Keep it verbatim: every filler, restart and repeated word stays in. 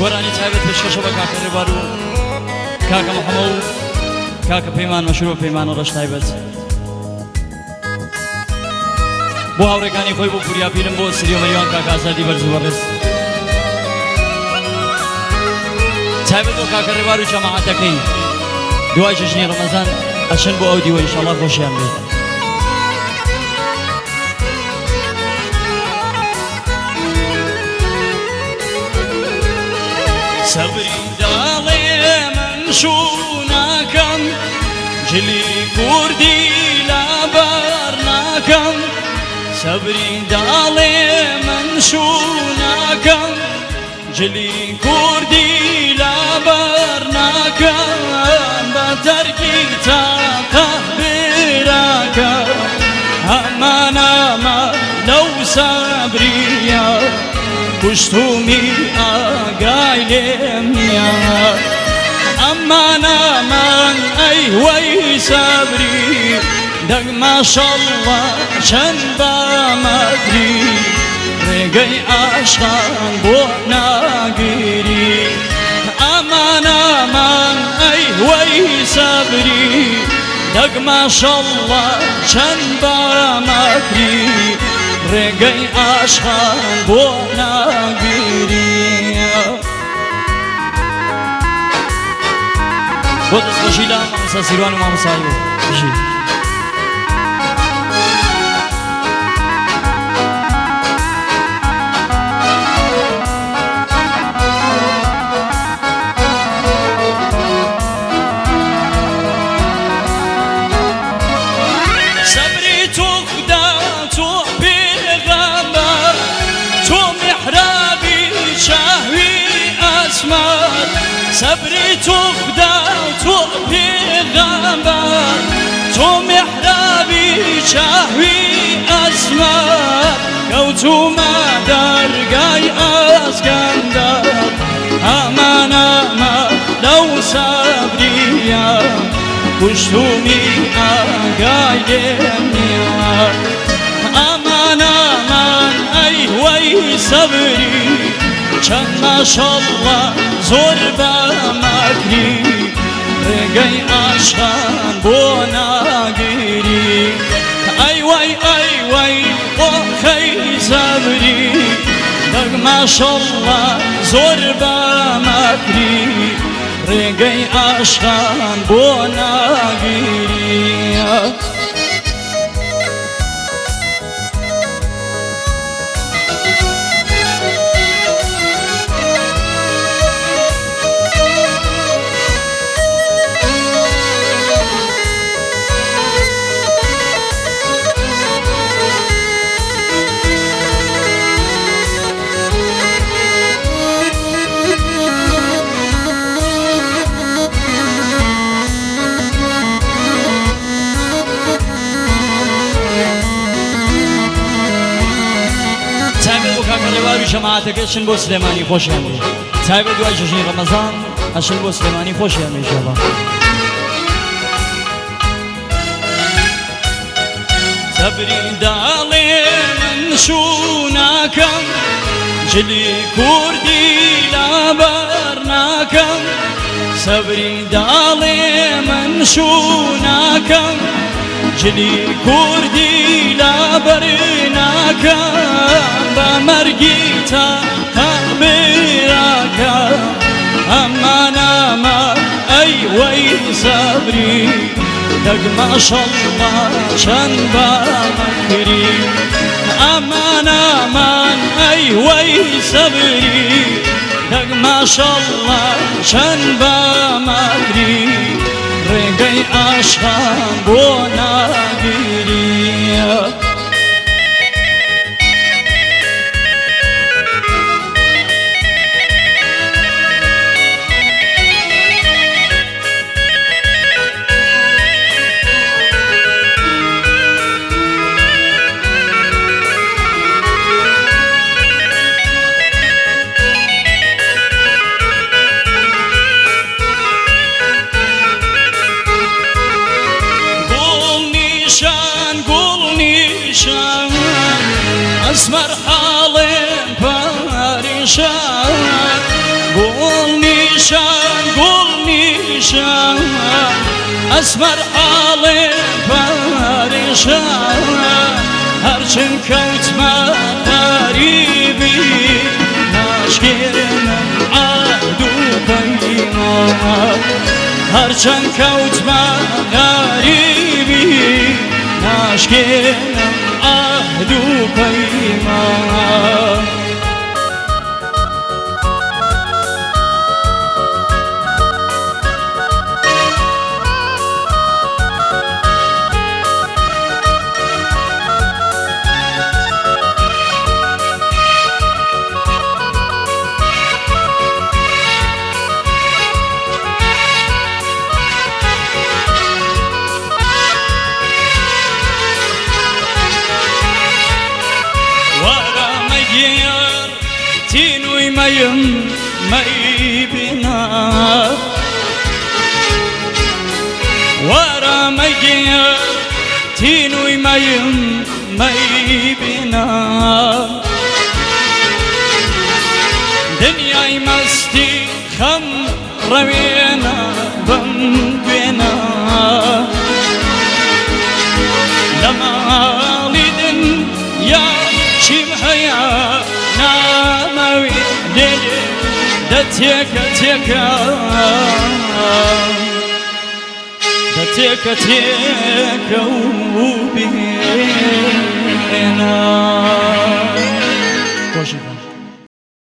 گۆرانی تایبەت پێشکەشە بە کاکە ڕێبار و کاکە محەممەد و کاکە پەیمان مەشروع پەیمان و ڕەش تایبەت بۆ هاوڕێکانی خۆی بۆ پوریاپیرم بۆ سری و مەریوان کاکە ئازادی بەرز و بەڕێز تایبەت بۆ کاکە ڕێبار و جەماعەتەکەی دوای جەژنی ڕەمەزان ئەچن بۆ ئەو دیوە ئینشاڵڵا خۆشیان بێت سەبری داڵێ من شوو ناکەم جلی کوردی لەبەر ناکەم سەبری داڵێ من شوو ناکەم جلی کوردی لەبەر ناکەم بە تەرکی تاقە براکەم ئەمان ئەمان لەو سەبریە پشتومی ئاگای لێم نییە ئەمان ئەمان ئەی وەی سەبری دەگ ماشەڵڵا چەند بامەگری ڕێگەی عاشقان بۆ ناگیری ئەمان ئەمان ئەی وەی سەبری دەگ ماشەڵڵا چەند بامەگری ڕێگەی عاشقان بۆ ناگیری بۆ دەستخۆشی لە مامۆستا سیروان و مامۆستای بژی سەبری تۆ خدا تۆ پێغەمبەر تۆ میحرابی چاوی ئەسمەر کەوتومە دەرگای ئەسکەندەر ئەمان ئەمان لەو سەبریە پشتومی ئاگای لێم نییە ئەمان ئەمان ئەی وەی سەبری چەند ماشەڵڵا زۆر بەمەگری ڕێگەی عاشقان بۆ ناگیری ئەی وەی ئەی وەی ئۆخەی سەبری دەگ ماشەڵڵا زۆر بەمەگری ڕێگەی عاشقان بۆ ناگیری جەماعەتەکە چن بۆ سلێمانی خۆشیان بێ تایبەت دوای جەژنی ڕەمەزان ئەچن بۆ سلێمانی خۆشیان بێ ئینشاڵڵا سەبری داڵێ من شوو ناکەم جلی کوردی لەبەر ناکەم سەبری داڵێ من شوو ناکەم جلی کوردی لەبەر ناکەم بە مەرگی تاقە براکەم ئەمان ئەمان ئەی وەی سەبری دەگ ماشەڵڵا چەند بامەگری ئەمان ئەمان ئەی وەی سەبری دەگ ماشەڵڵا چەند بامەگری ڕێگەی عاشقان بۆ ناگیری اسمر حالم پریشان پریشان ئەسمەر حاڵێ پریشان هەرچەند کەوتمە غەریبی ناشکێنم عەهد و پەیمان هەرچەند کەوتمە غەریبی ناشکێنم عەهد و پەیمان تینوی مەیم مەیبینا وەرە مەیگیە تینوی مەیم مەیبینا دنیای مەستی خەم ڕەوێنە بەم گوێنە لە ماڵی دنیا چیم هەیە نامەوی دێنێ دەتێکە تێکە دەتێکە تێکە و بێنە